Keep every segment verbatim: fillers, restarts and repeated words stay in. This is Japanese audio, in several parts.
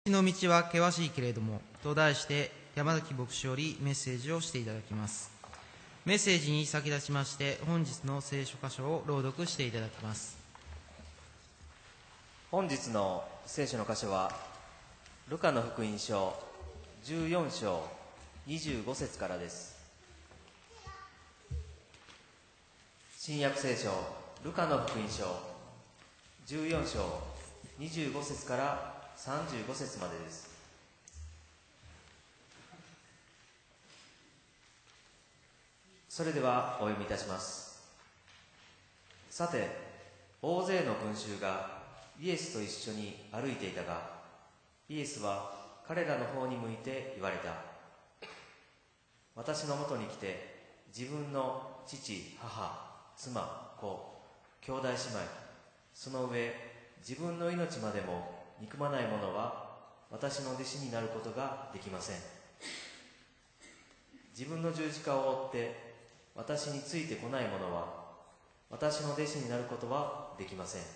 の道は険しいけれどもと題して山崎牧師よりメッセージをしていただきます。メッセージに先立ちまして本日の聖書箇所を朗読していただきます。 本日の聖書の箇所はルカの福音書じゅうよん章にじゅうご節からです。新約聖書ルカの福音書じゅうよん章にじゅうご節からさんじゅうご節までです。それではお読みいたします。さて、大勢の群衆がイエスと一緒に歩いていたが、イエスは彼らの方に向いて言われた。私のもとに来て、自分の父、母、妻、子、兄弟姉妹、その上自分の命までも憎まない者は私の弟子になることができません。自分の十字架を追って私についてこない者は私の弟子になることはできません。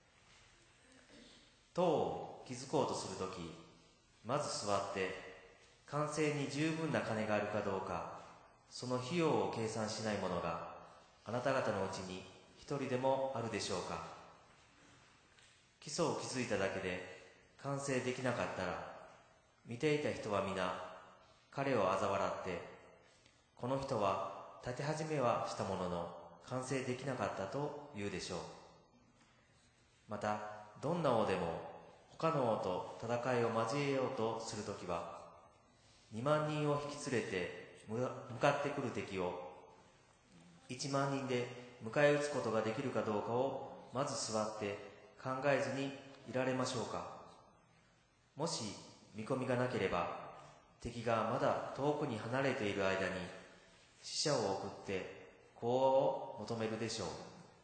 塔を築こうとするとき、まず座って完成に十分な金があるかどうか、その費用を計算しない者があなた方のうちに一人でもあるでしょうか。基礎を築いただけで完成できなかったら、見ていた人は皆彼を嘲笑って、この人は建て始めはしたものの完成できなかったと言うでしょう。またどんな王でも他の王と戦いを交えようとするときは、にまんにんを引き連れて向かってくる敵をいちまんにんで迎え撃つことができるかどうかをまず座って考えずにいられましょうか。もし見込みがなければ、敵がまだ遠くに離れている間に使者を送って講和を求めるでしょう。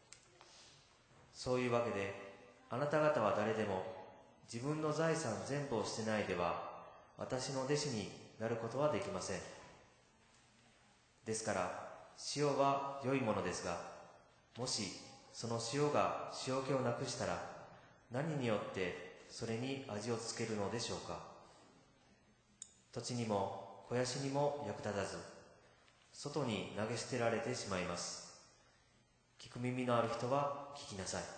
そういうわけで、あなた方は誰でも自分の財産全部を捨てないでは私の弟子になることはできません。ですから塩は良いものですが、もしその塩が塩気をなくしたら、何によってそれに味をつけるのでしょうか。土地にも肥やしにも役立たず、外に投げ捨てられてしまいます。聞く耳のある人は聞きなさい。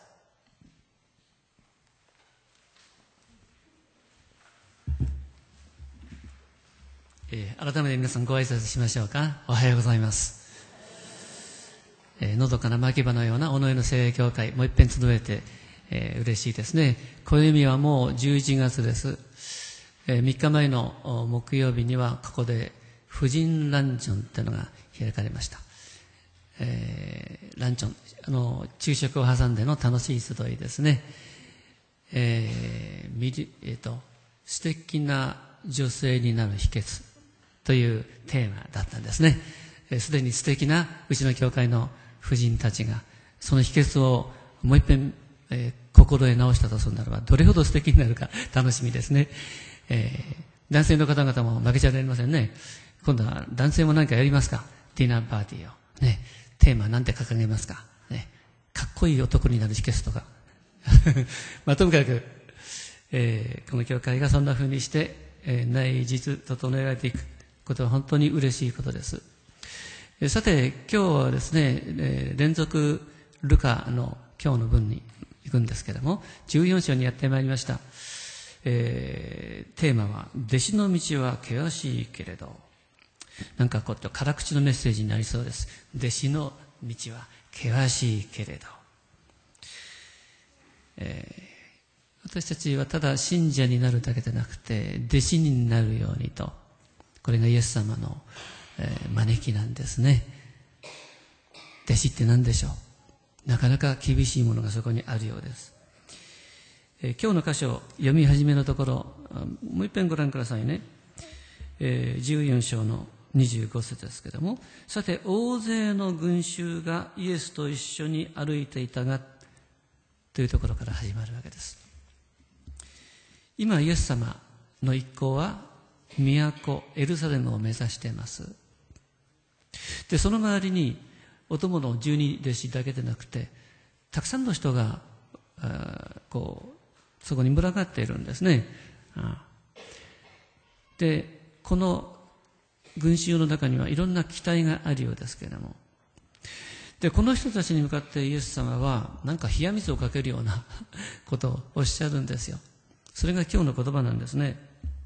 えー、改めて皆さんご挨拶しましょうか。おはようございます。えー、のどかな牧場のような尾上の聖霊教会、もう一遍集えて、えー、嬉しいですね。暦はもうじゅういちがつです。えー、みっかまえの木曜日にはここで婦人ランチョンというのが開かれました。えー、ランチョン、あの昼食を挟んでの楽しい集いですね。えーみりえー、と素敵な女性になる秘訣というテーマだったんですね。すでに素敵なうちの教会の婦人たちがその秘訣をもう一遍、えー、心得直したとするならば、どれほど素敵になるか楽しみですね。えー、男性の方々も負けちゃいれませんね。今度は男性も何かやりますか。ディナーパーティーをね、テーマなんて掲げますかね。かっこいい男になる秘訣とかまあともかく、えー、この教会がそんな風にして、えー、内実整えられていくことは本当に嬉しいことです。えー、さて今日はですね、えー、連続ルカの今日の文に行くんですけれども、じゅうよん章にやってまいりました。えー、テーマは弟子の道は険しいけれど、なんかこう辛口のメッセージになりそうです。弟子の道は険しいけれど、えー、私たちはただ信者になるだけでなくて弟子になるようにと、これがイエス様の、えー、招きなんですね。弟子って何でしょう。なかなか厳しいものがそこにあるようです。えー、今日の箇所読み始めのところ、もう一遍ご覧くださいね。えー、じゅうよん章のにじゅうご節ですけれども、さて大勢の群衆がイエスと一緒に歩いていたがというところから始まるわけです。今イエス様の一行は都エルサレムを目指しています。でその周りにお供の十二弟子だけでなくて、たくさんの人がこうそこに群がっているんですね。 で、この群衆の中にはいろんな期待があるようですけれども、で、この人たちに向かってイエス様はなんか冷や水をかけるようなことをおっしゃるんですよ。それが今日の言葉なんですね。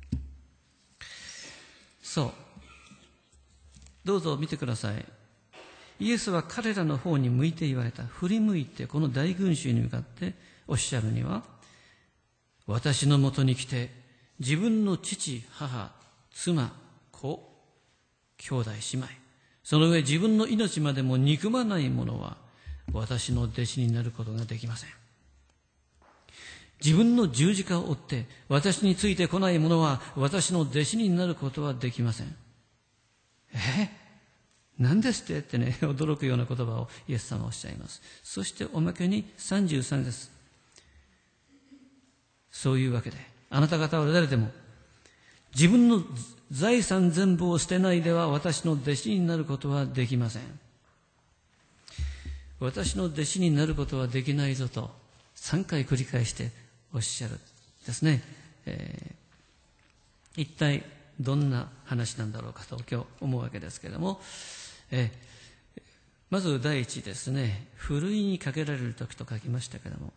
そう。どうぞ見てください。イエスは彼らの方に向いて言われた。振り向いてこの大群衆に向かっておっしゃるには、私のもとに来て自分の父、母、妻、子、兄弟、姉妹、その上自分の命までも憎まない者は私の弟子になることができません。自分の十字架を追って私についてこない者は私の弟子になることはできません。え何ですってってね、驚くような言葉をイエス様はおっしゃいます。そしておまけにさんじゅうさんです。そういうわけで、あなた方は誰でも自分の財産全部を捨てないでは私の弟子になることはできません。私の弟子になることはできないぞとさんかい繰り返しておっしゃるですね。えー、一体どんな話なんだろうかと今日思うわけですけれども、えー、まず第一ですね、ふるいにかけられる時と書きましたけれども、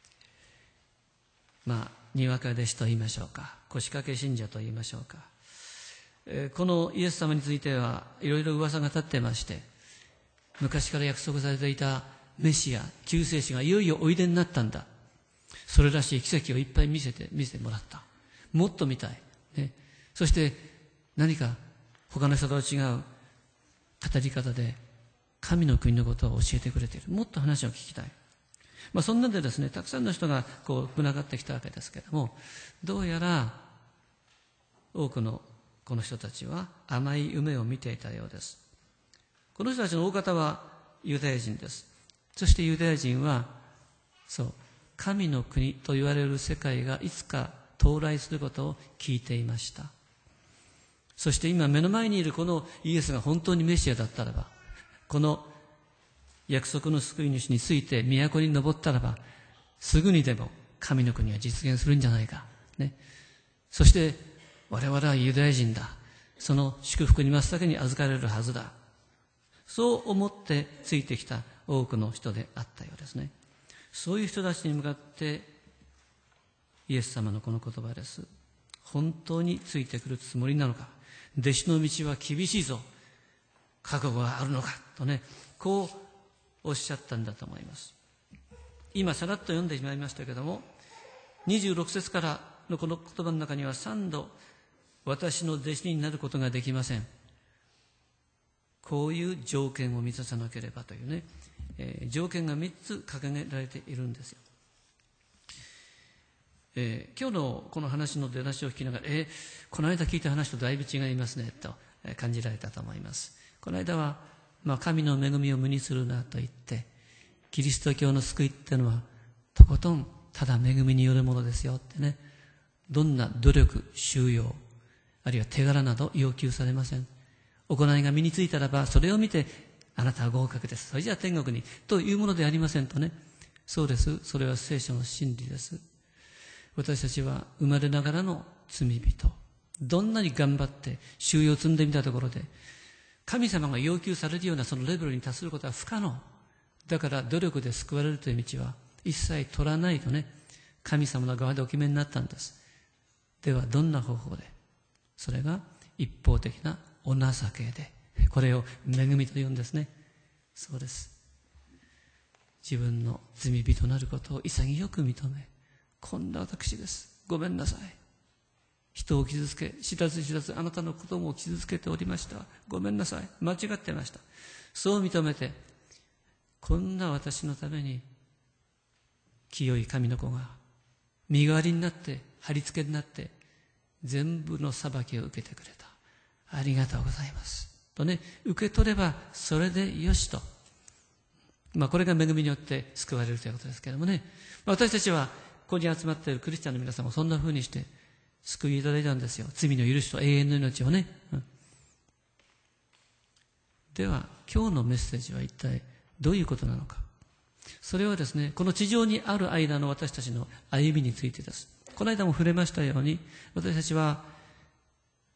まあにわか弟子と言いましょうか、腰掛け信者と言いましょうか、えー、このイエス様についてはいろいろ噂が立ってまして、昔から約束されていたメシア救世主がいよいよおいでになったんだ、それらしい奇跡をいっぱい見せて見せてもらった、もっと見たい、ね、そして何か他の人と違う語り方で神の国のことを教えてくれている、もっと話を聞きたい。まあそんなんでですね、たくさんの人がこう群がってきたわけですけれども、どうやら多くのこの人たちは甘い夢を見ていたようです。この人たちの大方はユダヤ人です。そしてユダヤ人はそう神の国と言われる世界がいつか到来することを聞いていました。そして今目の前にいるこのイエスが本当にメシアだったらば、この約束の救い主について都に登ったらば、すぐにでも神の国は実現するんじゃないか、ね、そして我々はユダヤ人だ、その祝福に真っ先に預かれるはずだ、そう思ってついてきた多くの人であったようですね。そういう人たちに向かってイエス様のこの言葉です。本当についてくるつもりなのか、弟子の道は厳しいぞ、覚悟があるのかとね、こうおっしゃったんだと思います。今さらっと読んでしまいましたけれども、にじゅうろく節からのこの言葉の中にはさんど、私の弟子になることができません、こういう条件を満たさなければというね、えー、条件がみっつ掲げられているんですよ。えー、今日のこの話の出だしを聞きながら、えー、この間聞いた話とだいぶ違いますねと感じられたと思います。この間は、まあ、神の恵みを無にするなと言って、キリスト教の救いっていうのはとことんただ恵みによるものですよってね、どんな努力、修養、あるいは手柄など要求されません。行いが身についたらばそれを見てあなたは合格です、それじゃあ天国にというものでありませんとね。そうです、それは聖書の真理です。私たちは生まれながらの罪人、どんなに頑張って修養を積んでみたところで神様が要求されるようなそのレベルに達することは不可能だから、努力で救われるという道は一切取らないとね、神様の側でお決めになったんです。ではどんな方法で？それが一方的なお情けで、これを恵みと言うんですね。そうです。自分の罪人となることを潔く認め、こんな私です、ごめんなさい、人を傷つけ、知らず知らずあなたの子供を傷つけておりました、ごめんなさい、間違ってました、そう認めて、こんな私のために清い神の子が身代わりになって貼り付けになって全部の裁きを受けてくれた、ありがとうございますとね、受け取ればそれでよしと、まあこれが恵みによって救われるということですけれどもね、私たちはここに集まっているクリスチャンの皆さんもそんな風にして救いいただいたんですよ。罪の許しと永遠の命をね、うん、では今日のメッセージは一体どういうことなのか。それはですね、この地上にある間の私たちの歩みについてです。この間も触れましたように、私たちは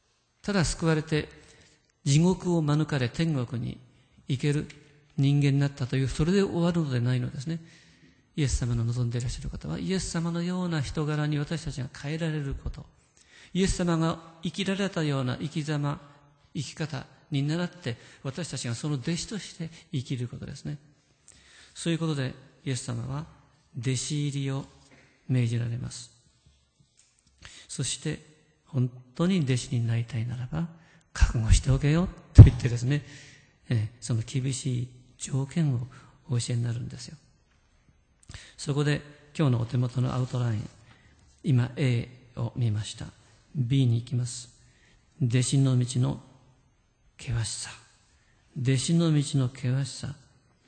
ただ救われて地獄を免れ天国に行ける人間になったという、それで終わるのでないのですね。イエス様の望んでいらっしゃる方は、イエス様のような人柄に私たちが変えられること、イエス様が生きられたような生き様、生き方に倣って私たちがその弟子として生きることですね。そういうことでイエス様は弟子入りを命じられます。そして本当に弟子になりたいならば覚悟しておけよと言ってですね、えその厳しい条件をお教えになるんですよ。そこで今日のお手元のアウトライン、今 A を見ました。 B に行きます。弟子の道の険しさ、弟子の道の険しさ、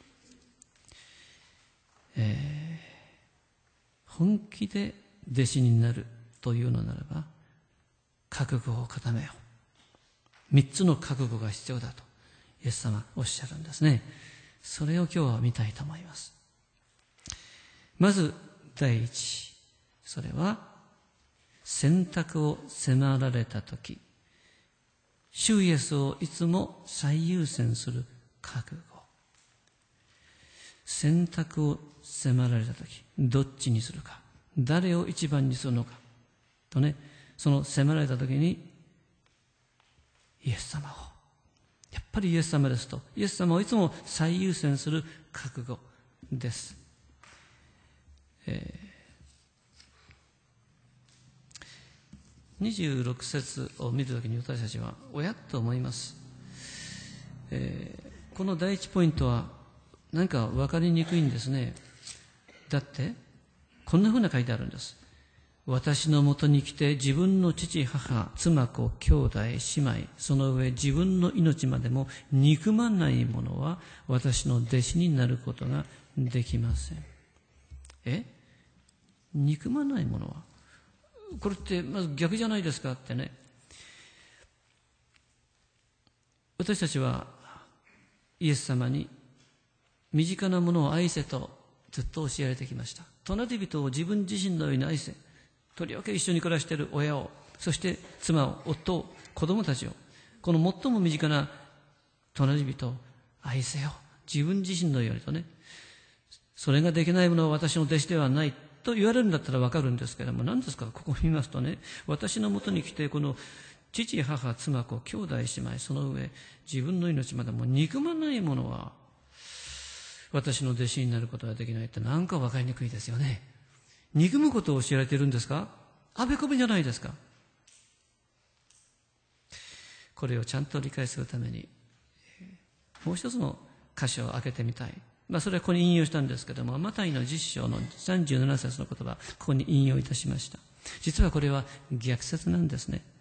えー、本気で弟子になるというのならば覚悟を固めよう。三つの覚悟が必要だとイエス様おっしゃるんですね。それを今日は見たいと思います。まず第一、それは選択を迫られたとき、主イエスをいつも最優先する覚悟。選択を迫られたとき、どっちにするか、誰を一番にするのかとね、その迫られたときにイエス様を、やっぱりイエス様ですと、イエス様をいつも最優先する覚悟です。えー、にじゅうろく節を見るときに私たちはおやっと思います。えー、この第一ポイントは何か分かりにくいんですね。だってこんなふうな書いてあるんです。私のもとに来て自分の父、母、妻子、兄弟、姉妹、その上自分の命までも憎まない者は私の弟子になることができません。え？憎まない者は？これってまず逆じゃないですかってね。私たちはイエス様に身近なものを愛せとずっと教えられてきました。隣人を自分自身のように愛せ。とりわけ一緒に暮らしている親を、そして妻を、夫を、子供たちを、この最も身近な隣人を愛せよ。自分自身のようにとね。それができない者は私の弟子ではないと言われるんだったらわかるんですけれども、何ですか、ここを見ますとね、私のもとに来てこの父、母、妻子、兄弟、姉妹、その上自分の命までも憎まない者は私の弟子になることができないってなんかわかりにくいですよね。憎むことを教えられているんですか？あべこべじゃないですか。これをちゃんと理解するためにもう一つの箇所を開けてみたい。まあそれはここに引用したんですけども、マタイのじゅっ章のさんじゅうなな節の言葉、ここに引用いたしました。実はこれは逆説なんですね。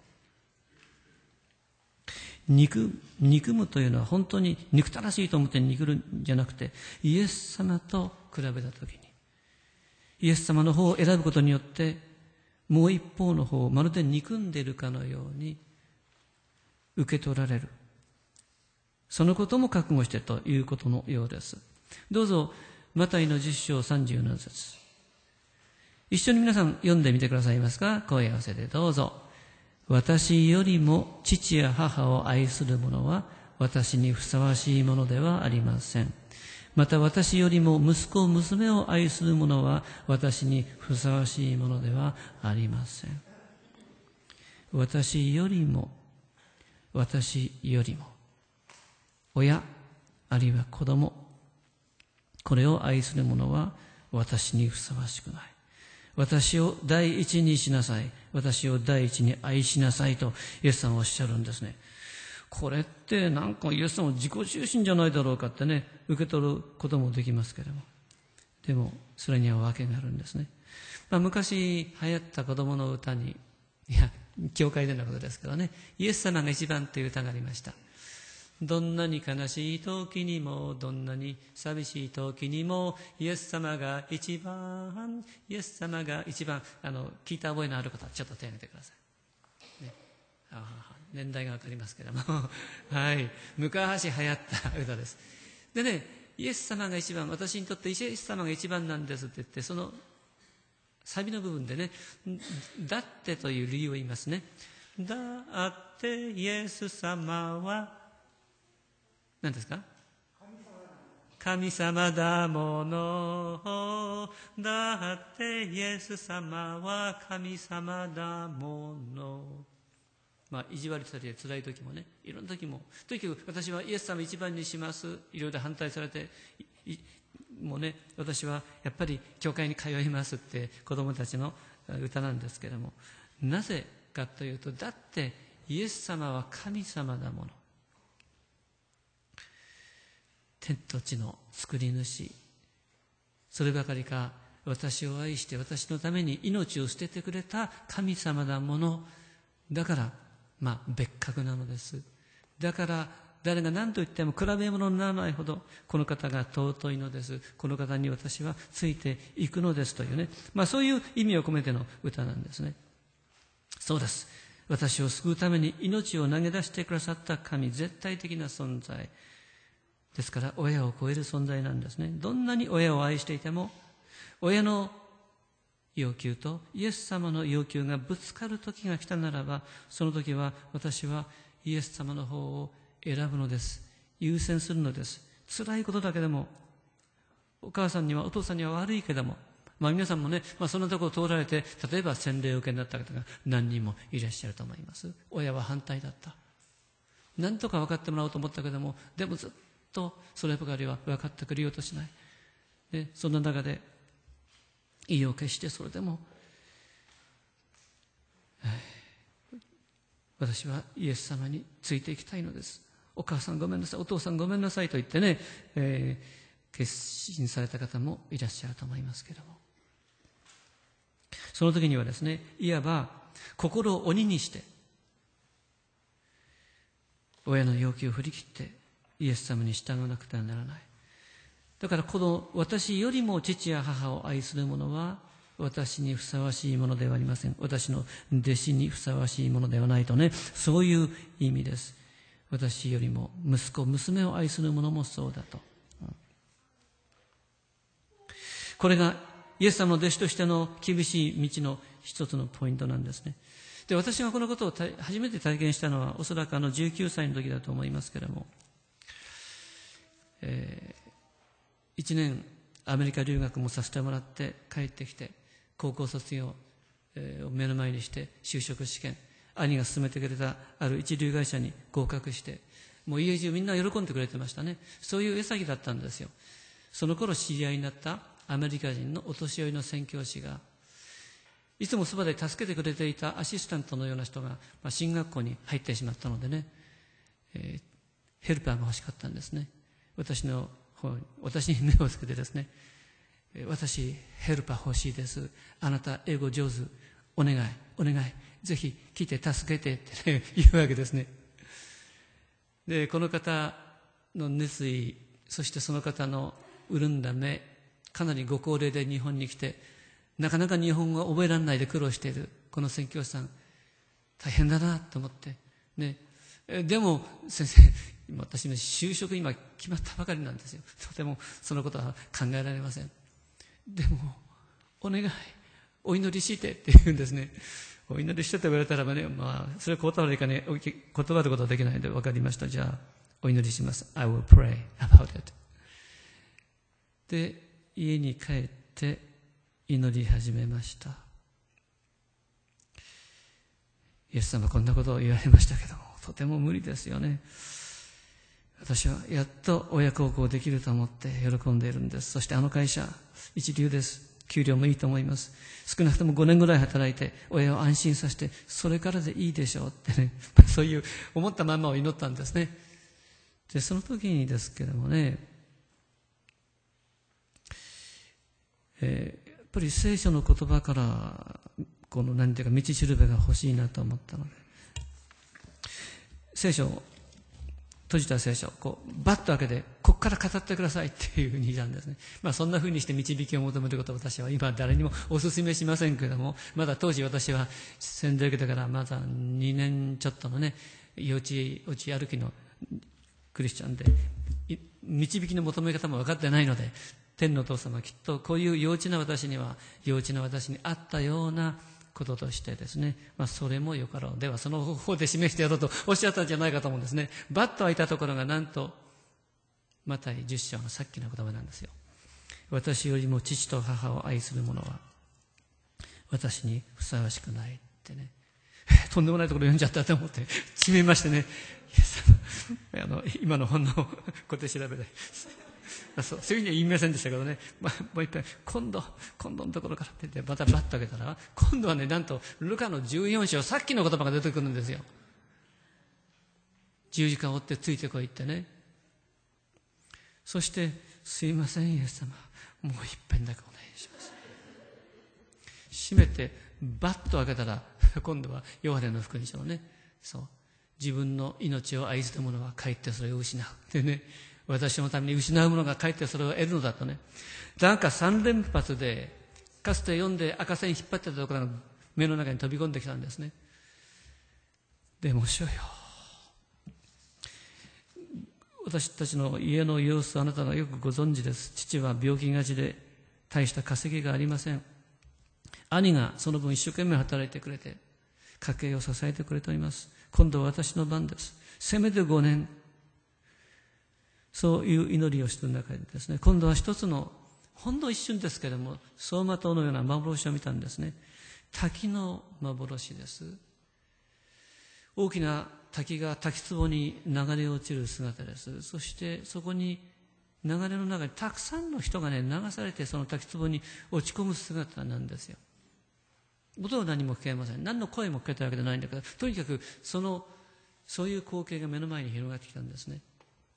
憎、憎むというのは本当に憎たらしいと思って憎るんじゃなくて、イエス様と比べたときにイエス様の方を選ぶことによってもう一方の方をまるで憎んでいるかのように受け取られる。そのことも覚悟してということのようです。どうぞマタイのじゅっ章さんじゅうなな節、一緒に皆さん読んでみてくださいますか。声合わせでどうぞ。私よりも父や母を愛する者は私にふさわしいものではありません。また私よりも息子娘を愛する者は私にふさわしいものではありません。私よりも、私よりも、親あるいは子供、これを愛する者は私にふさわしくない。私を第一にしなさい。私を第一に愛しなさいとイエスさんはおっしゃるんですね。これってなんかイエス様自己中心じゃないだろうかってね、受け取ることもできますけれども、でもそれには訳があるんですね。まあ、昔流行った子供の歌に、いや教会でのことですけどね、イエス様が一番という歌がありました。どんなに悲しい時にも、どんなに寂しい時にも、イエス様が一番、イエス様が一番。あの聞いた覚えのある方はちょっと手を挙げてください、ね、あ年代がわかりますけれどもはい昔流行った歌です。でね、イエス様が一番、私にとってイエス様が一番なんですって言って、そのサビの部分でね、だってという理由を言いますね。 だってイエス様は何ですか？神様だもの。だってイエス様は神様だもの。まあ、意地悪されて辛い時もね、いろんな時も、とにかく私はイエス様一番にします。いろいろ反対されて、もうね、私はやっぱり教会に通いますって子供たちの歌なんですけれども、なぜかというと、だってイエス様は神様だもの。天と地の作り主、そればかりか私を愛して私のために命を捨ててくれた神様だものだから、まあ別格なのです。だから誰が何と言っても比べ物にならないほどこの方が尊いのです。この方に私はついていくのですというね、まあそういう意味を込めての歌なんですね。そうです。私を救うために命を投げ出してくださった神、絶対的な存在ですから、親を超える存在なんですね。どんなに親を愛していても、親の要求とイエス様の要求がぶつかる時が来たならば、その時は私はイエス様の方を選ぶのです。優先するのです。辛いことだけでも、お母さんにはお父さんには悪いけども、まあ皆さんもね、まあそんなところを通られて、例えば洗礼を受けになった方が何人もいらっしゃると思います。親は反対だった。何とか分かってもらおうと思ったけども、でもずっとそればかりは分かってくれようとしない。で、そんな中で意を決して、それでも私はイエス様についていきたいのです。お母さんごめんなさい、お父さんごめんなさいと言ってね、えー、決心された方もいらっしゃると思いますけれども、その時にはですね、いわば心を鬼にして親の要求を振り切ってイエス様に従わなくてはならない。だからこの私よりも父や母を愛する者は私にふさわしいものではありません。私の弟子にふさわしいものではないとね、そういう意味です。私よりも息子、娘を愛する者もそうだと。これがイエス様の弟子としての厳しい道の一つのポイントなんですね。で、私がこのことを初めて体験したのはおそらくあのじゅうきゅうさいの時だと思いますけれども、えー、いちねんアメリカ留学もさせてもらって帰ってきて、高校卒業を目の前にして就職試験、兄が勧めてくれたある一流会社に合格して、もう家中みんな喜んでくれてましたね。そういう矢先だったんですよ。その頃知り合いになったアメリカ人のお年寄りの宣教師が、いつもそばで助けてくれていたアシスタントのような人が、まあ、進学校に入ってしまったのでね、えー、ヘルパーが欲しかったんですね。私の方に、私に目をつけてですね、私ヘルパー欲しいです。あなた英語上手。お願い、お願い。ぜひ来て助けてって、ね、言うわけですね。で、この方の熱意、そしてその方の潤んだ目、かなりご高齢で日本に来て、なかなか日本語を覚えられないで苦労しているこの宣教師さん、大変だなと思ってね。でも先生、私も就職今決まったばかりなんですよ。とてもそのことは考えられません。でもお願い、お祈りしてって言うんですね。お祈りしてと言われたらばね、まあそれは断るかね、断ることはできないので、分かりました。じゃあお祈りします。I will pray about it。で、家に帰って祈り始めました。イエス様こんなことを言われましたけども、とても無理ですよね。私はやっと親孝行できると思って喜んでいるんです。そしてあの会社、一流です。給料もいいと思います。少なくともごねんぐらい働いて親を安心させて、それからでいいでしょうってね、そういう思ったまんまを祈ったんですね。で、その時にですけどもね、えー、やっぱり聖書の言葉からこの何ていうか道しるべが欲しいなと思ったので、聖書を閉じた聖書をこうバッと開けて、ここから語ってくださいっていうふうに言ったんですね。まあそんなふうにして導きを求めることを私は今誰にもお勧めしませんけれども、まだ当時私は洗礼受けてからまだにねんちょっとのね、幼稚幼稚歩きのクリスチャンで、導きの求め方も分かってないので、天のお父様はきっとこういう幼稚な私には幼稚な私に合ったようなこととしてですね、まあ、それもよかろう。ではその方法で示してやろうとおっしゃったんじゃないかと思うんですね。バッと開いたところがなんとマタイじゅっ章のさっきの言葉なんですよ。私よりも父と母を愛する者は私にふさわしくないってね、とんでもないところ読んじゃったと思ってちめましてね、あの今の本のこうやって調べてそうそういうふうには言いませんでしたけどね、まあ、もう一回今度今度のところからって言ってまたバッと開けたら、今度はね、なんとルカのじゅうよん章、さっきの言葉が出てくるんですよ。十字架を追ってついてこいってね。そしてすいませんイエス様、もう一遍だけお願いします。閉めてバッと開けたら、今度はヨハネの福音書のね、そう、自分の命を愛する者はかえってそれを失うってね、私のために失う者がかえってそれを得るのだとね、なんか三連発でかつて読んで赤線引っ張ってたところが目の中に飛び込んできたんですね。でも主よ、私たちの家の様子、あなたがよくご存知です。父は病気がちで大した稼ぎがありません。兄がその分一生懸命働いてくれて家計を支えてくれております。今度は私の番です。せめてごねん、そういう祈りをしている中でですね、今度は一つのほんの一瞬ですけれども走馬灯のような幻を見たんですね。滝の幻です。大きな滝が滝壺に流れ落ちる姿です。そしてそこに流れの中にたくさんの人がね、流されてその滝壺に落ち込む姿なんですよ。音は何も聞けません。何の声も聞けたわけじゃないんだけど、とにかくそのそういう光景が目の前に広がってきたんですね。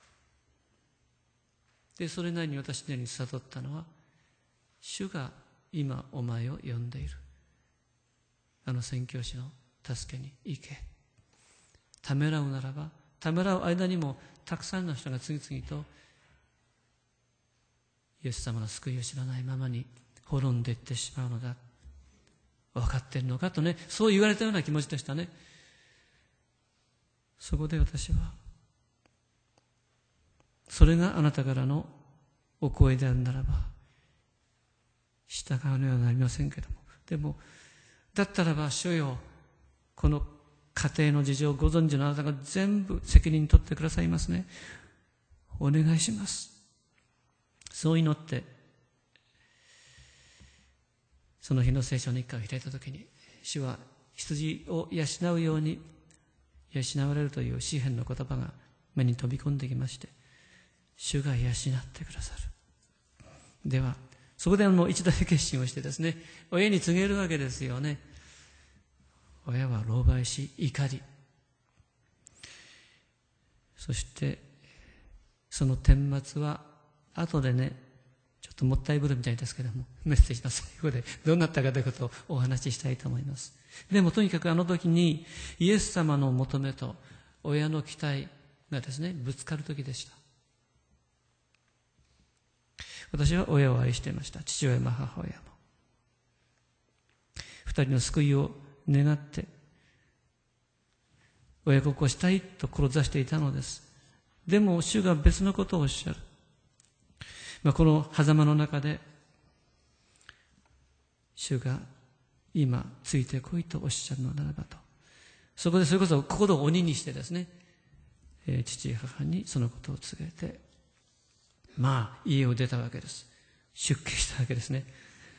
でそれなりに私なりに悟ったのは、主が今お前を呼んでいる。あの宣教師の助けに行け。ためらうならば、ためらう間にもたくさんの人が次々とイエス様の救いを知らないままに滅んでいってしまうのだ。分かっているのかとね、そう言われたような気持ちでしたね。そこで私は、それがあなたからのお声であるならば従うのではなりませんけども、でもだったらば主よ、この家庭の事情をご存知のあなたが全部責任取ってくださいますね。お願いします。そう祈ってその日の聖書日課を開いたときに、主は羊を養うように養われるという詩篇の言葉が目に飛び込んできまして、主が養ってくださる。ではそこでもう一大決心をしてですね、親に告げるわけですよね。親は狼狽し怒り、そしてその顛末は後でね、ちょっともったいぶるみたいですけれども、メッセージの最後でどうなったかということをお話ししたいと思います。でもとにかくあの時にイエス様の求めと親の期待がですね、ぶつかる時でした。私は親を愛していました。父親も母親も二人の救いを願って親孝行したいと志していたのです。でも主が別のことをおっしゃる。まあ、この狭間の中で主が今ついてこいとおっしゃるのならばと、そこでそれこそ心を鬼にしてですね、えー、父母にそのことを告げて、まあ家を出たわけです。出家したわけですね。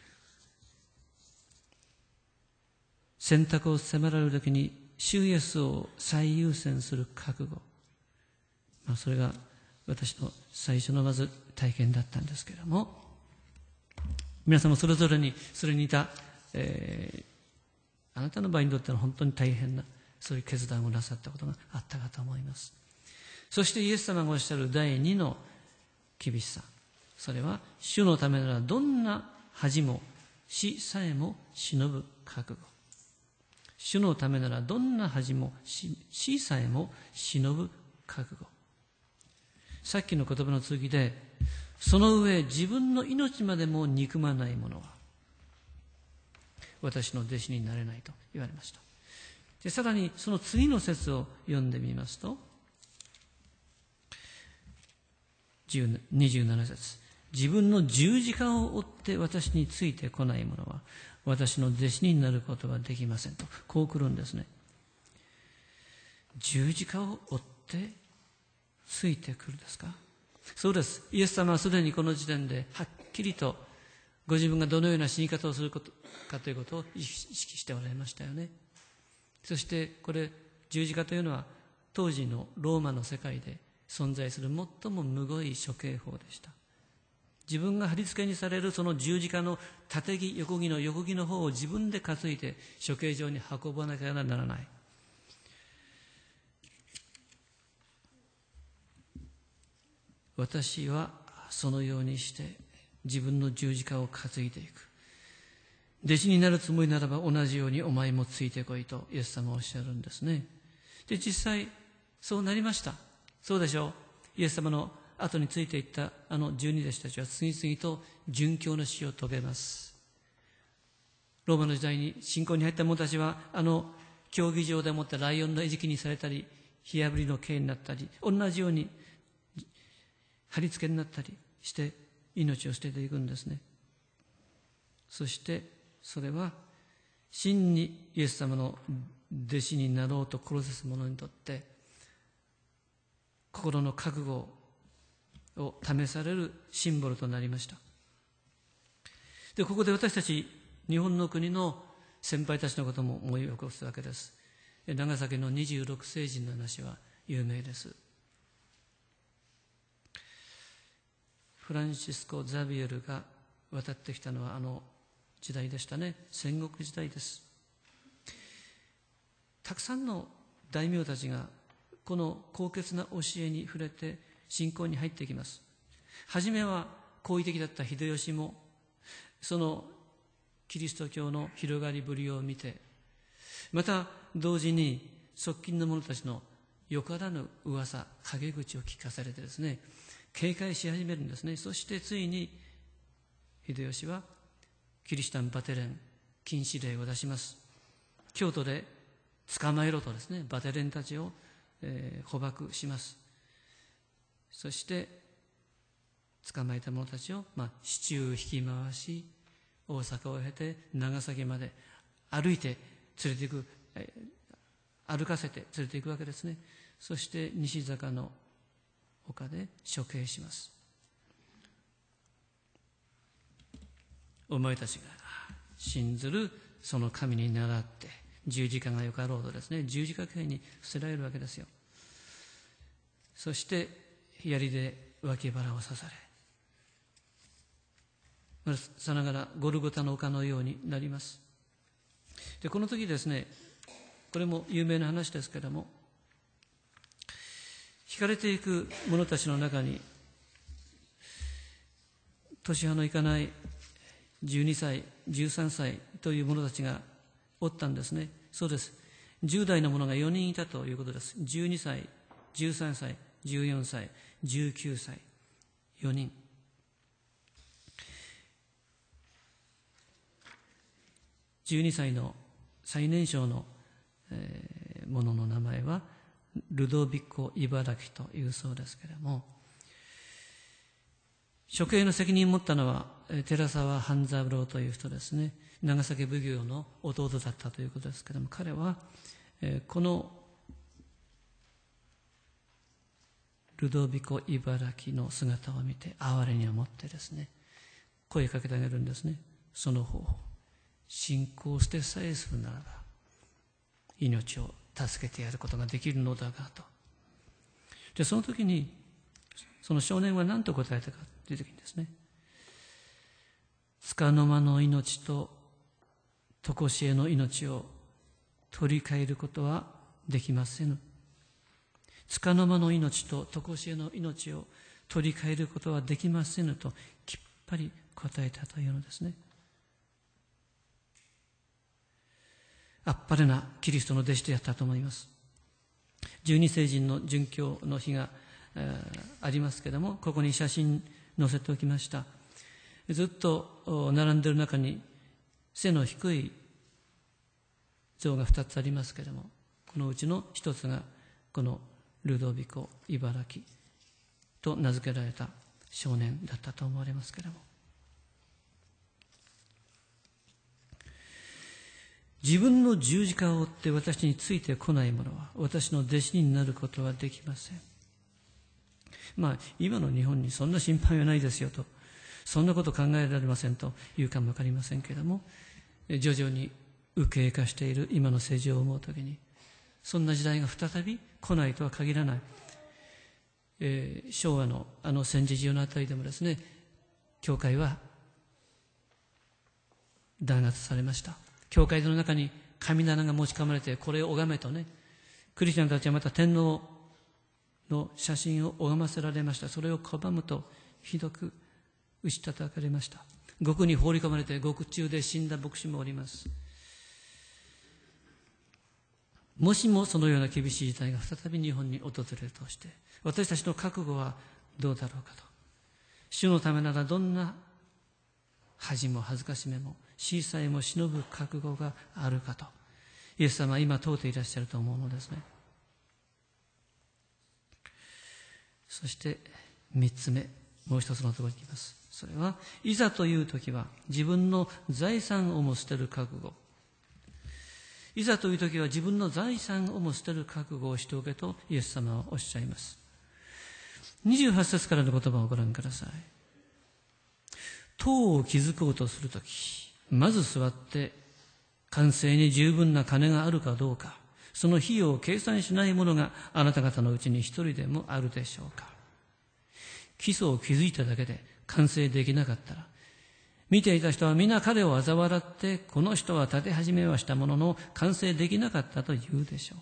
選択を迫られるときに主イエスを最優先する覚悟、まあ、それが私の最初のまず体験だったんですけれども、皆さんもそれぞれにそれに似た、えー、あなたの場合にとっては本当に大変なそういう決断をなさったことがあったかと思います。そしてイエス様がおっしゃる第二の厳しさ、それは主のためならどんな恥も死さえも忍ぶ覚悟。主のためならどんな恥も死さえも忍ぶ覚悟。さっきの言葉の続きで、その上自分の命までも憎まない者は私の弟子になれないと言われました。でさらにその次の節を読んでみますと、にじゅうなな節、 自分の十字架を追って私についてこない者は私の弟子になることはできませんと、こう来るんですね。十字架を追ってついてくるですか。そうです。イエス様はすでにこの時点ではっきりとご自分がどのような死に方をすることかということを意識しておられましたよね。そしてこれ十字架というのは当時のローマの世界で存在する最もむごい処刑法でした。自分が貼り付けにされるその十字架の縦木横木の横木の方を自分で担いで処刑場に運ばなければならない。私はそのようにして自分の十字架を担いでいく。弟子になるつもりならば同じようにお前もついてこいとイエス様はおっしゃるんですね。で、実際そうなりました。そうでしょう。イエス様の後についていったあの十二弟子たちは次々と殉教の死を遂げます。ローマの時代に信仰に入った者たちはあの競技場でもってライオンの餌食にされたり火あぶりの刑になったり、同じように貼り付けになったりして命を捨てていくんですね。そしてそれは真にイエス様の弟子になろうと志す者にとって心の覚悟を試されるシンボルとなりました。で、ここで私たち日本の国の先輩たちのことも思い起こすわけです。長崎のにじゅうろく聖人の話は有名です。フランシスコ・ザビエルが渡ってきたのはあの時代でしたね。戦国時代です。たくさんの大名たちがこの高潔な教えに触れて信仰に入っていきます。はじめは好意的だった秀吉もそのキリスト教の広がりぶりを見て、また同時に側近の者たちのよからぬ噂陰口を聞かされてですね、警戒し始めるんですね。そしてついに秀吉はキリシタンバテレン禁止令を出します。京都で捕まえろとですね、バテレンたちを、えー、捕獲します。そして捕まえた者たちを、まあ、市中引き回し大阪を経て長崎まで歩いて連れていく、えー、歩かせて連れていくわけですね。そして西坂の丘で処刑します。お前たちが信ずるその神に倣って十字架がよかろうとですね、十字架刑に伏せられるわけですよ。そして槍で脇腹を刺され、さながらゴルゴタの丘のようになります。で、この時ですね、これも有名な話ですけれども、惹かれていく者たちの中に年派のいかないじゅうにさいじゅうさんさいという者たちがおったんですね。そうです。じゅう代の者がよにんいたということです。じゅうにさいじゅうさんさいじゅうよんさいじゅうきゅうさいよにん。じゅうにさいの最年少の、えー、者の名前はルドビコ・茨城というそうですけれども、処刑の責任を持ったのは寺沢半三郎という人ですね。長崎奉行の弟だったということですけれども、彼は、えー、このルドビコ・茨城の姿を見て哀れに思ってですね、声かけてあげるんですね。その方法、信仰を捨てさえするならば命を助けてやることができるのだがと。で、その時にその少年は何と答えたかという時にですね、束の間の命と常しえの命を取り替えることはできません。束の間の命と常しえの命を取り替えることはできませんときっぱり答えたというのですね。あっぱれなキリストの弟子であったと思います。十二聖人の殉教の日が、えー、ありますけれども、ここに写真載せておきました。ずっと並んでいる中に背の低い像が二つありますけれども、このうちの一つがこのルドビコ・茨城と名付けられた少年だったと思われますけれども、自分の十字架を追って私についてこない者は私の弟子になることはできません。まあ今の日本にそんな心配はないですよと、そんなこと考えられませんというかもわかりませんけれども、徐々に右傾化している今の政治を思うときに、そんな時代が再び来ないとは限らない。えー、昭和のあの戦時中のあたりでもですね、教会は弾圧されました。教会の中に神棚が持ち込まれて、これを拝めとね、クリスチャンたちはまた天皇の写真を拝ませられました。それを拒むとひどく打ち叩かれました。獄に放り込まれて獄中で死んだ牧師もおります。もしもそのような厳しい事態が再び日本に訪れるとして、私たちの覚悟はどうだろうかと。主のためならどんな恥も恥ずかしめも小さいも忍ぶ覚悟があるかと、イエス様は今問うていらっしゃると思うのですね。そして三つ目、もう一つのところに行きます。それは、いざという時は自分の財産をも捨てる覚悟。いざという時は自分の財産をも捨てる覚悟をしておけとイエス様はおっしゃいます。にじゅうはち節からの言葉をご覧ください。塔を築こうとするとき、まず座って完成に十分な金があるかどうか、その費用を計算しないものがあなた方のうちに一人でもあるでしょうか。基礎を築いただけで完成できなかったら、見ていた人は皆彼を嘲笑って、この人は建て始めはしたものの完成できなかったと言うでしょう。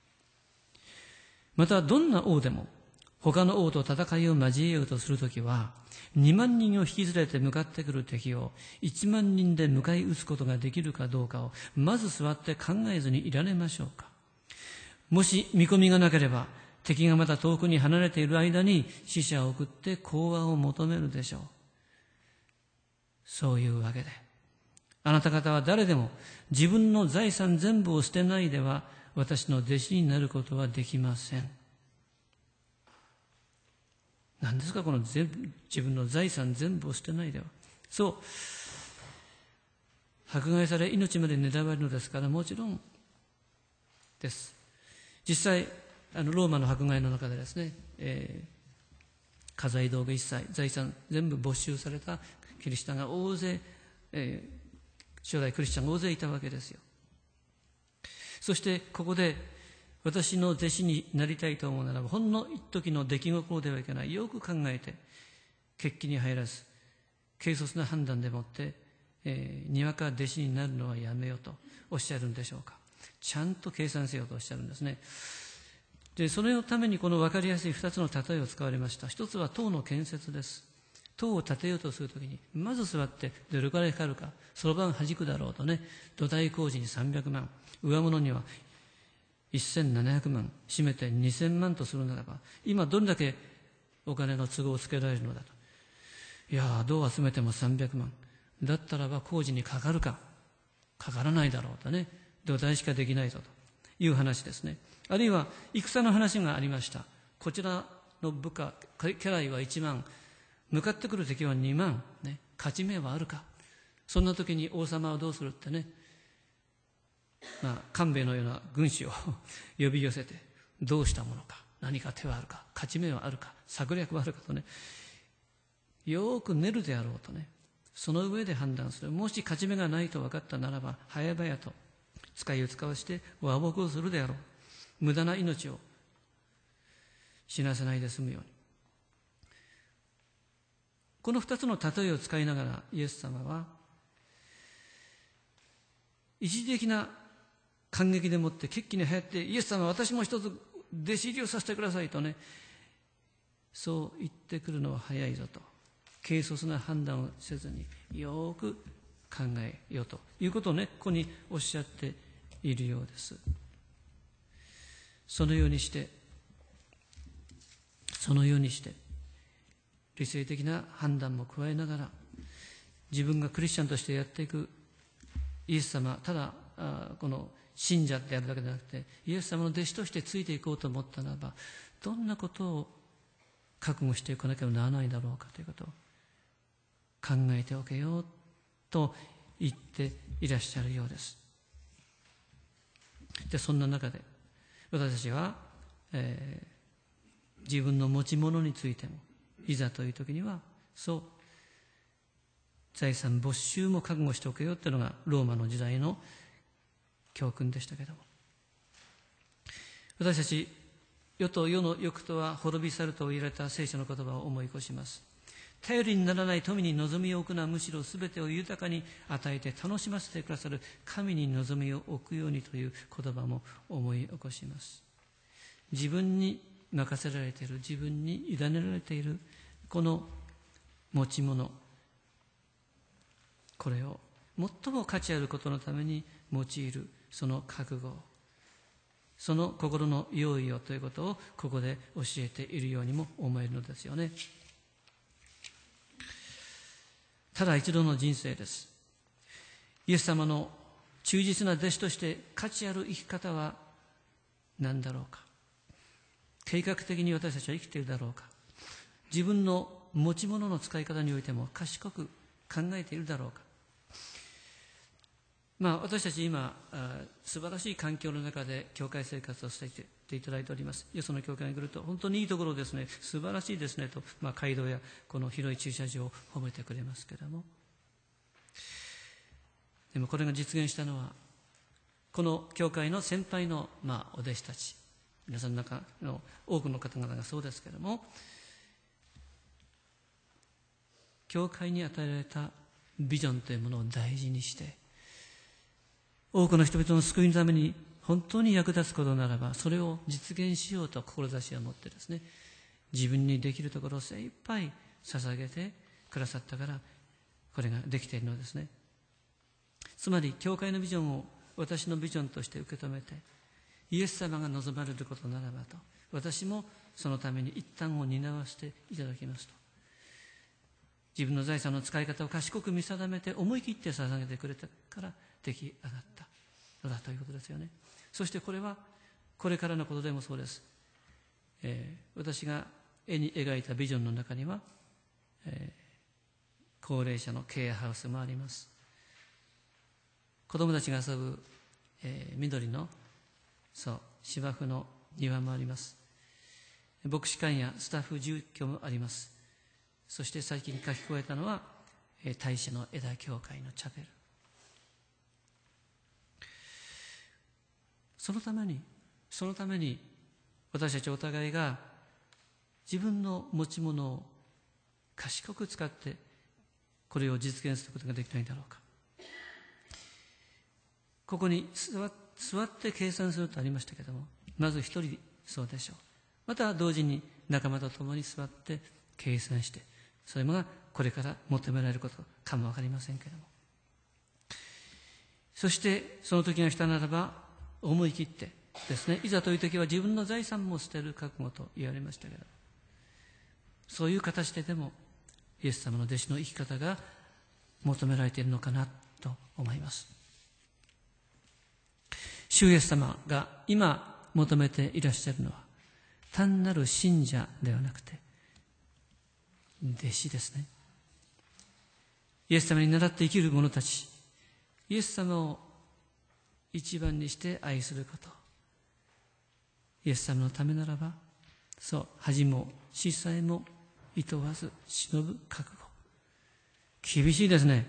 またどんな王でも他の王と戦いを交えようとするときは、にまんにんを引き連れて向かってくる敵をいちまんにんで迎え撃つことができるかどうかをまず座って考えずにいられましょうか。もし見込みがなければ、敵がまだ遠くに離れている間に使者を送って講和を求めるでしょう。そういうわけで、あなた方は誰でも自分の財産全部を捨てないでは私の弟子になることはできません。何ですかこの全部自分の財産全部を捨てないでは。そう、迫害され命まで狙われるのですから、もちろんです。実際あのローマの迫害の中でですね、えー、家財道具一切財産全部没収されたキリシタンが大勢、えー、初代クリスチャンが大勢いたわけですよ。そしてここで私の弟子になりたいと思うならば、ほんの一時の出来心ではいけない。よく考えて、決起に入らず軽率な判断でもって、えー、にわか弟子になるのはやめようとおっしゃるんでしょうか。ちゃんと計算せよとおっしゃるんですね。で、それのためにこの分かりやすい二つの例えを使われました。一つは塔の建設です。塔を建てようとするときに、まず座ってどれくらいかかるか、そろばん弾くだろうとね、土台工事にさんびゃくまん、上物にはせんななひゃくまん、締めてにせんまんとするならば、今どれだけお金の都合をつけられるのだと。いやー、どう集めてもさんびゃくまん。だったらば工事にかかるか、かからないだろうとね、土台しかできないぞという話ですね。あるいは戦の話がありました。こちらの部下、家来はいちまん、向かってくる敵はにまん、ね、勝ち目はあるか。そんな時に王様はどうするってね、まあ、官兵衛のような軍師を呼び寄せて、どうしたものか、何か手はあるか、勝ち目はあるか、策略はあるかとね、よく練るであろうとね、その上で判断する。もし勝ち目がないと分かったならば、早々と使いを使わして和睦をするであろう。無駄な命を死なせないで済むように。この二つの例えを使いながら、イエス様は一時的な感激でもって決起に入って、イエス様私も一つ弟子入りをさせてくださいとね、そう言ってくるのは早いぞと、軽率な判断をせずによく考えようということをね、ここにおっしゃっているようです。そのようにしてそのようにして理性的な判断も加えながら、自分がクリスチャンとしてやっていくイエス様、ただこの信者であるだけでなくて、イエス様の弟子としてついていこうと思ったならば、どんなことを覚悟していかなければならないだろうかということを考えておけようと言っていらっしゃるようです。で、そんな中で私たちは、えー、自分の持ち物についてもいざという時にはそう財産没収も覚悟しておけよっていうのがローマの時代の教訓でしたけども、私たち世と世の欲とは滅び去ると言われた聖書の言葉を思い起こします。頼りにならない富に望みを置くのはむしろすべてを豊かに与えて楽しませてくださる神に望みを置くようにという言葉も思い起こします。自分に任せられている、自分に委ねられているこの持ち物、これを最も価値あることのために用いるその覚悟、その心の用意をということをここで教えているようにも思えるのですよね。ただ一度の人生です。イエス様の忠実な弟子として価値ある生き方は何だろうか。計画的に私たちは生きているだろうか。自分の持ち物の使い方においても賢く考えているだろうか。まあ、私たち今素晴らしい環境の中で教会生活をしていただいております。よその教会に来ると本当にいいところですね、素晴らしいですねと、まあ、街道やこの広い駐車場を褒めてくれますけれども、でもこれが実現したのはこの教会の先輩の、まあ、お弟子たち、皆さんの中の多くの方々がそうですけれども、教会に与えられたビジョンというものを大事にして多くの人々の救いのために本当に役立つことならばそれを実現しようと志を持ってですね、自分にできるところを精一杯捧げてくださったからこれができているのですね。つまり教会のビジョンを私のビジョンとして受け止めて、イエス様が望まれることならばと、私もそのために一端を担わせていただきますと、自分の財産の使い方を賢く見定めて思い切って捧げてくれたから出来上がったのだということですよね。そしてこれはこれからのことでもそうです。えー、私が絵に描いたビジョンの中には、えー、高齢者のケアハウスもあります。子供たちが遊ぶ、えー、緑のそう芝生の庭もあります。牧師館やスタッフ住居もあります。そして最近書き加えたのは、えー、大社の枝教会のチャペル。そのためにそのために私たちお互いが自分の持ち物を賢く使ってこれを実現することができないだろうか。ここに座座って計算するとありましたけれども、まず一人そうでしょう。また同時に仲間と共に座って計算して、それがこれから求められることかもわかりませんけれども、そしてその時が来たならば思い切ってですね、いざという時は自分の財産も捨てる覚悟と言われましたけど、そういう形ででもイエス様の弟子の生き方が求められているのかなと思います。主イエス様が今求めていらっしゃるのは単なる信者ではなくて弟子ですね。イエス様に倣って生きる者たち、イエス様を一番にして愛すること、イエス様のためならばそう恥も小さいもいとわず忍ぶ覚悟。厳しいですね。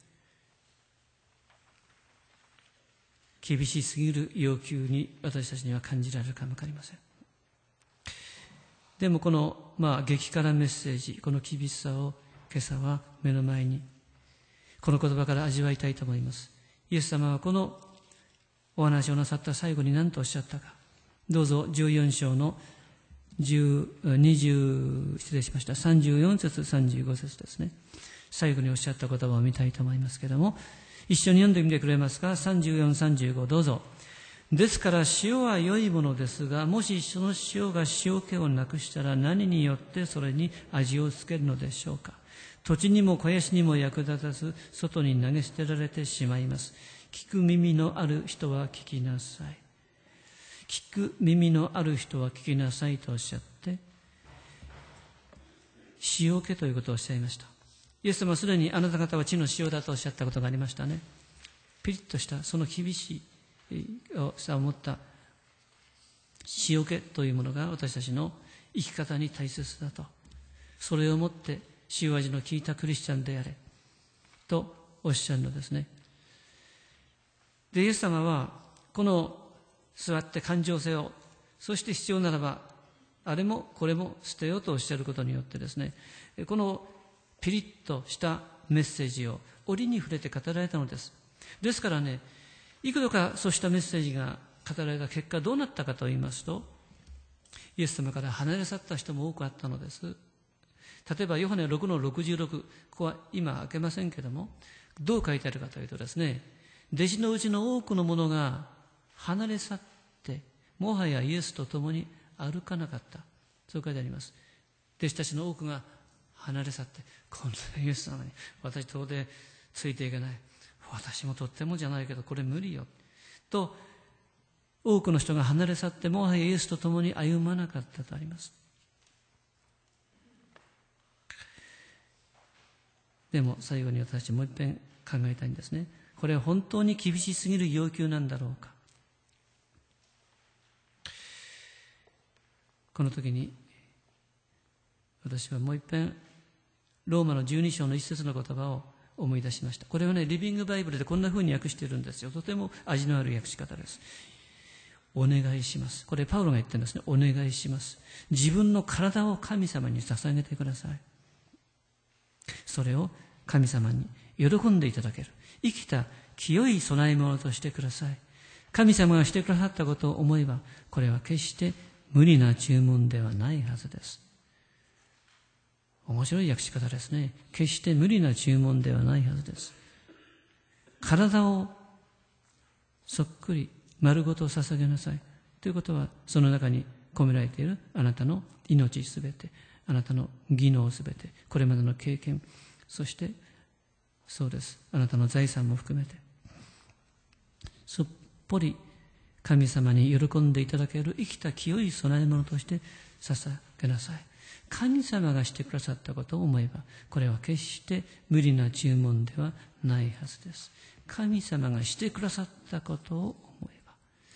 厳しすぎる要求に私たちには感じられるかもわかりません。でもこの、まあ、激辛メッセージ、この厳しさを今朝は目の前にこの言葉から味わいたいと思います。イエス様はこのお話をなさった最後に何とおっしゃったか、どうぞじゅうよん章のにじゅう失礼しましたさんじゅうよん節さんじゅうご節ですね、最後におっしゃった言葉を見たいと思いますけれども、一緒に読んでみてくれますか。さんじゅうよん、さんじゅうごどうぞ。ですから塩は良いものですが、もしその塩が塩気をなくしたら何によってそれに味をつけるのでしょうか。土地にも肥やしにも役立たず外に投げ捨てられてしまいます。聞く耳のある人は聞きなさい。聞く耳のある人は聞きなさいとおっしゃって、 塩気ということをおっしゃいました。イエス様はすでにあなた方は地の塩だとおっしゃったことがありましたね。ピリッとしたその厳しいさを持った塩気というものが私たちの生き方に大切だと。それをもって塩味の効いたクリスチャンであれとおっしゃるのですね。で、イエス様はこの座って感情性を、そして必要ならばあれもこれも捨てようとおっしゃることによってですね、このピリッとしたメッセージを折に触れて語られたのです。ですからね、幾度かそうしたメッセージが語られた結果どうなったかと言いますと、イエス様から離れ去った人も多くあったのです。例えばヨハネろくのろくじゅうろく、ここは今開けませんけれども、どう書いてあるかというとですね、弟子のうちの多くの者が離れ去ってもはやイエスと共に歩かなかった、そう書いてあります。弟子たちの多くが離れ去って、こんなイエス様に私到底ついていけない、私もとってもじゃないけどこれ無理よと、多くの人が離れ去ってもはやイエスと共に歩まなかったとあります。でも最後に私たちもう一遍考えたいんですね。これは本当に厳しすぎる要求なんだろうか。この時に私はもう一遍ローマのじゅうに章の一節の言葉を思い出しました。これはね、リビングバイブルでこんな風に訳しているんですよ。とても味のある訳し方です。お願いします。これパウロが言ってるんですね。お願いします。自分の体を神様に捧げてください。それを神様に喜んでいただける生きた清い供え物としてください。神様がしてくださったことを思えば、これは決して無理な注文ではないはずです。面白い訳し方ですね。決して無理な注文ではないはずです。体をそっくり丸ごと捧げなさいということは、その中に込められているあなたの命すべて、あなたの技能すべて、これまでの経験、そしてそうです、あなたの財産も含めてすっぽり神様に喜んでいただける生きた清い供え物として捧げなさい。神様がしてくださったことを思えば、これは決して無理な注文ではないはずです。神様がしてくださったことを思えば、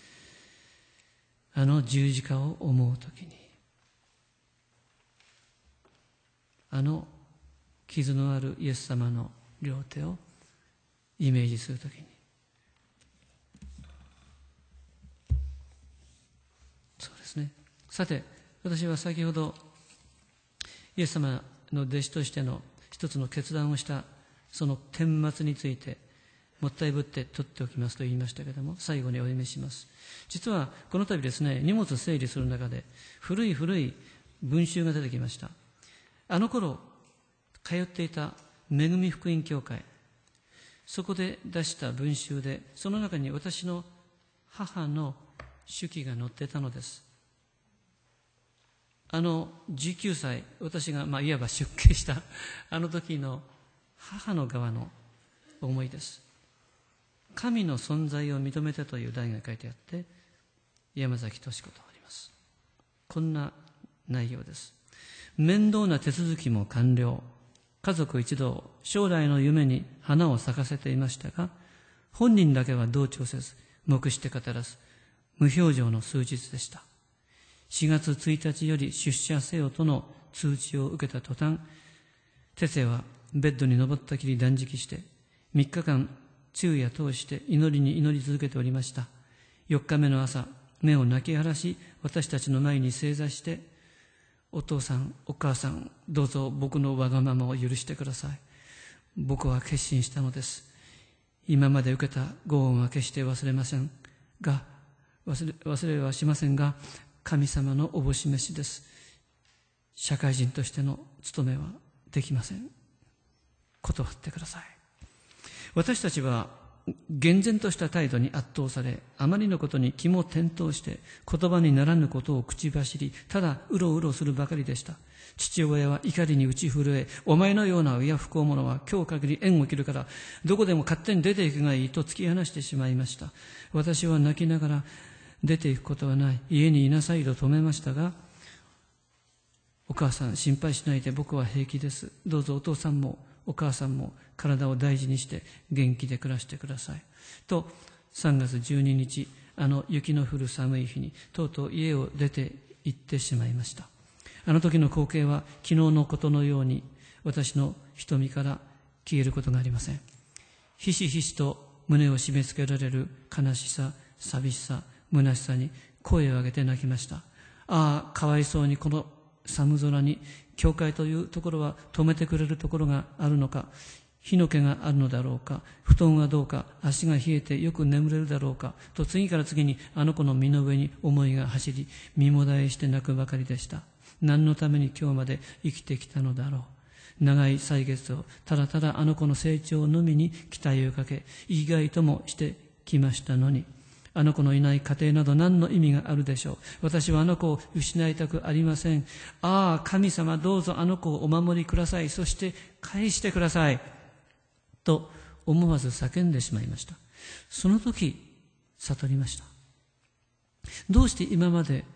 あの十字架を思うときに、あの傷のあるイエス様の両手をイメージするときに、そうですね。さて、私は先ほどイエス様の弟子としての一つの決断をしたその顛末についてもったいぶって取っておきますと言いましたけれども、最後にお読みします。実はこの度ですね、荷物整理する中で古い古い文集が出てきました。あの頃通っていた恵み福音教会、そこで出した文集で、その中に私の母の手記が載っていたのです。あのじゅうきゅうさい、私がまあいわば出家したあの時の母の側の思いです。神の存在を認めてという題が書いてあって、山崎敏子とあります。こんな内容です。面倒な手続きも完了。家族一同、将来の夢に花を咲かせていましたが、本人だけは同調せず、黙して語らず、無表情の数日でした。しがつついたちより出社せよとの通知を受けた途端、テセはベッドに登ったきり断食して、みっかかん昼夜通して祈りに祈り続けておりました。よっかめの朝、目を泣き晴らし、私たちの前に正座して、お父さん、お母さん、どうぞ僕のわがままを許してください。僕は決心したのです。今まで受けたご恩は決して忘れませんが、忘れ、忘れはしませんが、神様のおぼし召しです。社会人としての務めはできません。断ってください。私たちは厳然とした態度に圧倒され、あまりのことに気も転倒して、言葉にならぬことを口走り、ただうろうろするばかりでした。父親は怒りに打ち震え、お前のような親不孝者は今日限り縁を切るから、どこでも勝手に出ていくがいいと突き放してしまいました。私は泣きながら、出ていくことはない、家にいなさいと止めましたが、 お母さん心配しないで、僕は平気です。どうぞお父さんもお母さんも体を大事にして元気で暮らしてください。とさんがつじゅうににち、あの雪の降る寒い日にとうとう家を出て行ってしまいました。あの時の光景は昨日のことのように私の瞳から消えることがありません。ひしひしと胸を締め付けられる悲しさ、寂しさ、虚しさに声を上げて泣きました。ああ、かわいそうにこの寒空に教会というところは止めてくれるところがあるのか、火の気があるのだろうか、布団はどうか、足が冷えてよく眠れるだろうかと、次から次にあの子の身の上に思いが走り、身もだえして泣くばかりでした。何のために今日まで生きてきたのだろう。長い歳月をただただあの子の成長のみに期待をかけ、生きがいともしてきましたのに、あの子のいない家庭など何の意味があるでしょう。私はあの子を失いたくありません。ああ、神様どうぞあの子をお守りください。そして返してください。と思わず叫んでしまいました。その時悟りました。どうして今まで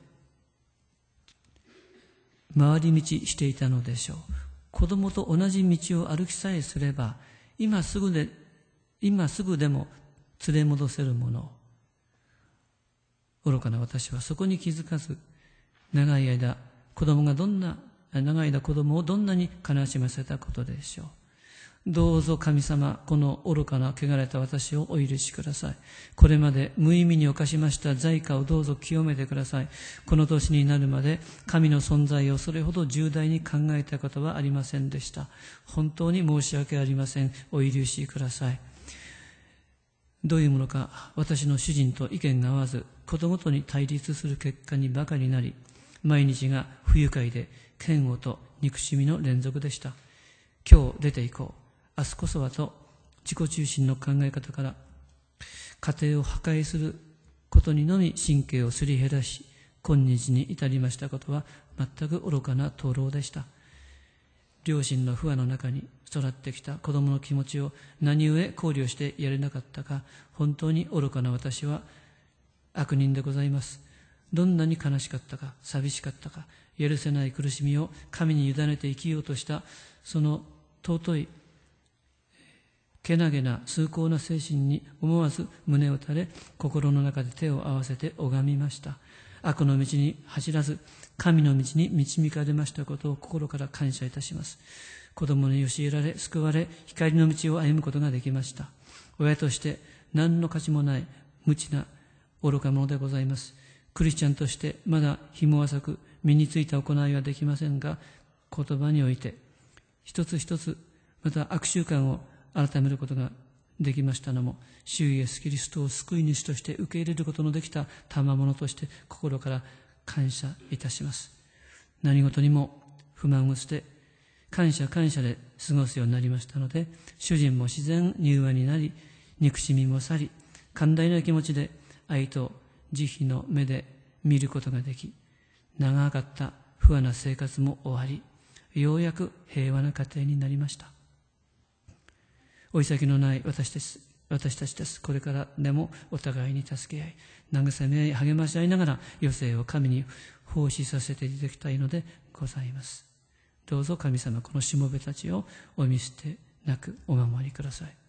回り道していたのでしょう。子供と同じ道を歩きさえすれば、今すぐで、今すぐでも連れ戻せるものを、愚かな私はそこに気づかず、長い間子供がどんな、長い間子供をどんなに悲しませたことでしょう。どうぞ神様、この愚かな汚れた私をお許しください。これまで無意味に犯しました罪過をどうぞ清めてください。この年になるまで神の存在をそれほど重大に考えたことはありませんでした。本当に申し訳ありません。お許しください。どういうものか、私の主人と意見が合わず、ことごとに対立する結果にばかりなり、毎日が不愉快で嫌悪と憎しみの連続でした。今日出て行こう、明日こそはと自己中心の考え方から家庭を破壊することにのみ神経をすり減らし、今日に至りましたことは全く愚かな灯籠でした。両親の不和の中に育ってきた子供の気持ちを何故考慮してやれなかったか、本当に愚かな私は悪人でございます。どんなに悲しかったか、寂しかったか、許せない苦しみを神に委ねて生きようとしたその尊いけなげな崇高な精神に思わず胸を垂れ、心の中で手を合わせて拝みました。悪の道に走らず神の道に導かれましたことを心から感謝いたします。子供に教えられ救われ、光の道を歩むことができました。親として何の価値もない無知な愚か者でございます。クリスチャンとしてまだ日も浅く身についた行いはできませんが、言葉において一つ一つまた悪習慣を改めることができましたのも、主イエスキリストを救い主として受け入れることのできた賜物として心から感謝いたします。何事にも不満を捨て、感謝感謝で過ごすようになりましたので、主人も自然柔和になり、憎しみも去り、寛大な気持ちで愛と慈悲の目で見ることができ、長かった不和な生活も終わり、ようやく平和な家庭になりました。追い先のない私たち、私たちです。これからでもお互いに助け合い、慰め合い、励まし合いながら余生を神に奉仕させていただきたいのでございます。どうぞ神様、このしもべたちをお見捨てなくお守りください。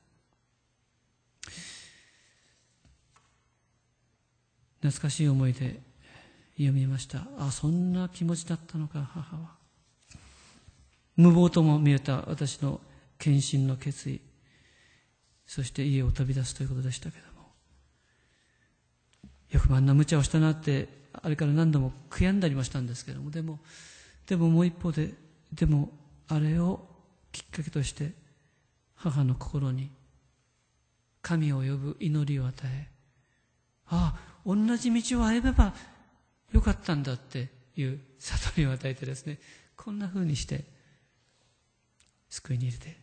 懐かしい思いで読みました。あ、そんな気持ちだったのか、母は。無謀とも見えた私の献身の決意、そして家を飛び出すということでしたけども、よくあんな無茶をしたなって、あれから何度も悔やんだりもしたんですけども、でも、でももう一方で、でもあれをきっかけとして、母の心に神を呼ぶ祈りを与え、ああ、同じ道を歩めばよかったんだっていう悟りを与えてですね、こんな風にして救いに入れて、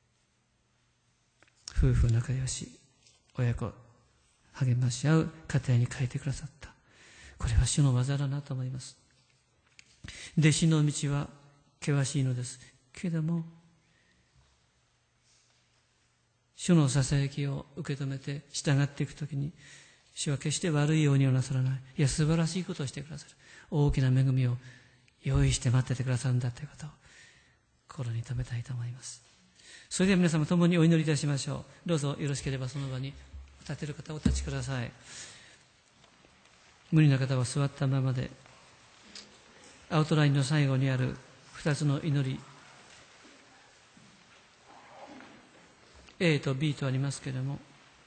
夫婦仲良し、親子励まし合う家庭に変えてくださった。これは主の技だなと思います。弟子の道は険しいのですけれども、主のささやきを受け止めて従っていくときに、主は決して悪いようにはなさらない。いや、素晴らしいことをしてくださる。大きな恵みを用意して待っててくださるんだということを心に留めたいと思います。それでは皆様共にお祈りいたしましょう。どうぞよろしければその場に立てる方お立ちください。無理な方は座ったままで、アウトラインの最後にある二つの祈り、A と B とありますけれども、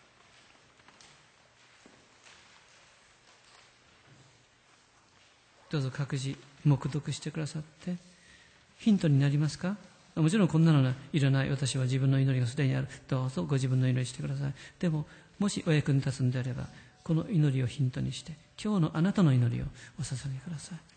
どうぞ各自黙読してくださって、ヒントになりますか？もちろんこんなのはいらない、私は自分の祈りがすでにある、どうぞご自分の祈りしてください。でももしお役に立つんであれば、この祈りをヒントにして今日のあなたの祈りをお捧げください。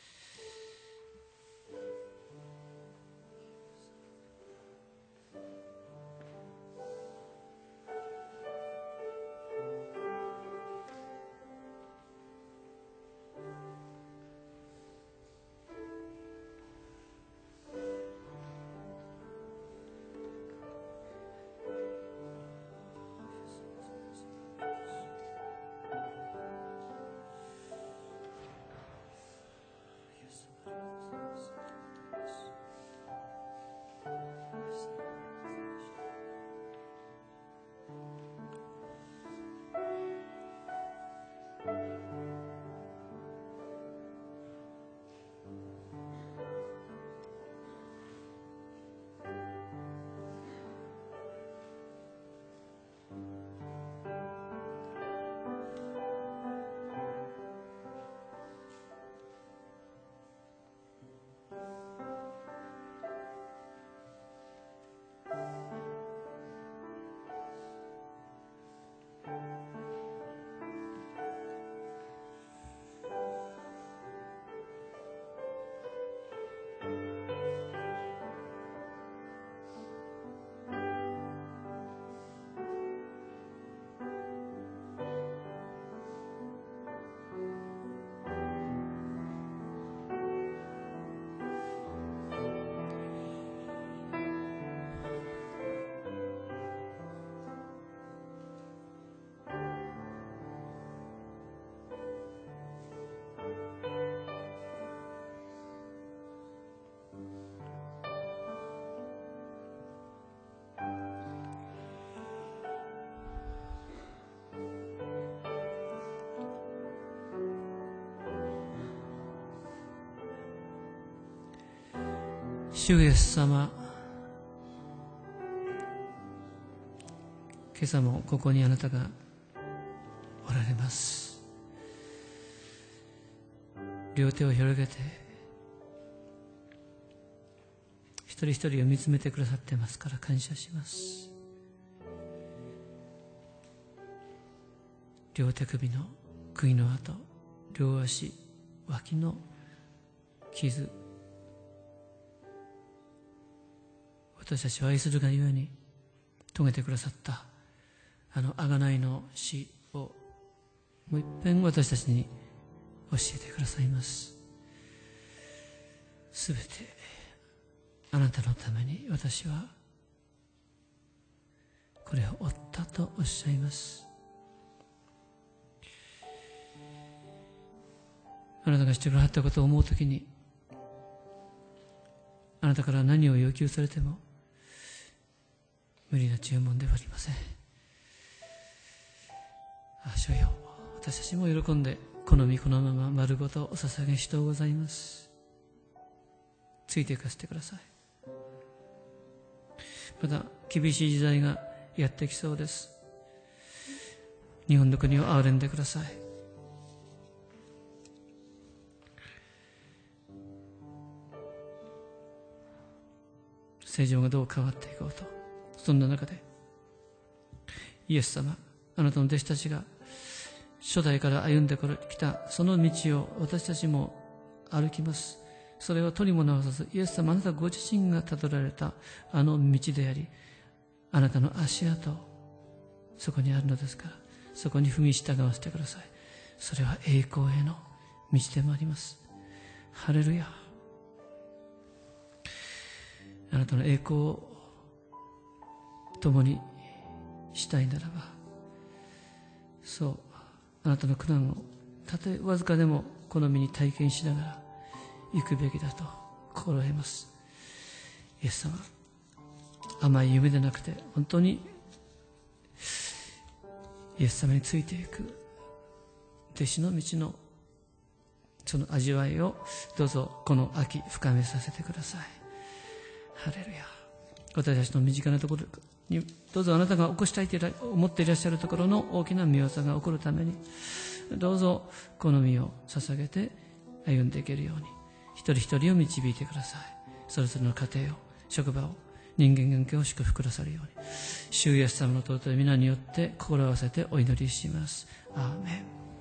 主イエス様、今朝もここにあなたがおられます。両手を広げて一人一人を見つめてくださってますから感謝します。両手首の杭の跡、両足脇の傷、私たちを愛するがゆえに遂げてくださったあの贖いの死をもう一遍私たちに教えてくださいます。すべてあなたのために私はこれを負ったとおっしゃいます。あなたがしてくださったことを思うときに、あなたから何を要求されても無理な注文ではありません。あ、主よ、私たちも喜んでこの身このまま丸ごとお捧げしとうございます。ついていかせてください。また厳しい時代がやってきそうです。日本の国を憐れんでください。政情がどう変わっていこうと、そんな中でイエス様、あなたの弟子たちが初代から歩んできたその道を私たちも歩きます。それを取りも直さず、イエス様、あなたご自身がたどられたあの道であり、あなたの足跡、そこにあるのですから、そこに踏み従わせてください。それは栄光への道でもあります。ハレルヤ。あなたの栄光を共にしたいならば、そう、あなたの苦難をたとえわずかでもこの身に体験しながら行くべきだと心得ます。イエス様、甘い夢でなくて本当にイエス様についていく弟子の道のその味わいをどうぞこの秋深めさせてください。ハレルヤ。私たちの身近なところにどうぞあなたが起こしたいと思っていらっしゃるところの大きな御業が起こるためにどうぞこの身を捧げて歩んでいけるように一人一人を導いてください。それぞれの家庭を、職場を、人間関係を祝福くださるように主イエス様の尊い皆によって心を合わせてお祈りします。アーメン。